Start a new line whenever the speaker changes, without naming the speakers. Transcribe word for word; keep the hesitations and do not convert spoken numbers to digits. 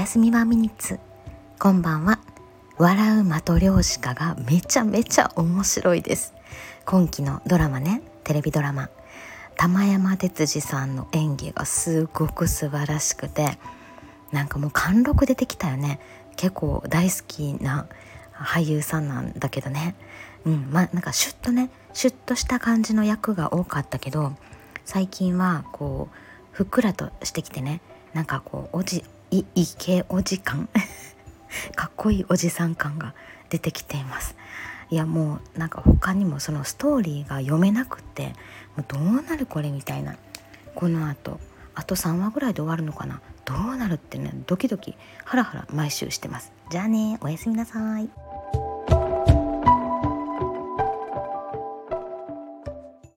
やすみはミニッツ。こんばんは。笑うマトリョーシカがめちゃめちゃ面白いです。今期のドラマね、テレビドラマ、玉山哲司さんの演技がすごく素晴らしくて、なんかもう貫禄出てきたよね。結構大好きな俳優さんなんだけどね、うんまあなんかシュッとねシュッとした感じの役が多かったけど、最近はこうふっくらとしてきてね、なんかこうおじいイケおじ感かっこいいおじさん感が出てきています。いやもうなんか他にもそのストーリーが読めなくって、もうどうなるこれみたいな、この後あとさんわぐらいで終わるのかな、どうなるってね、ドキドキハラハラ毎週してます。じゃあね、おやすみなさい。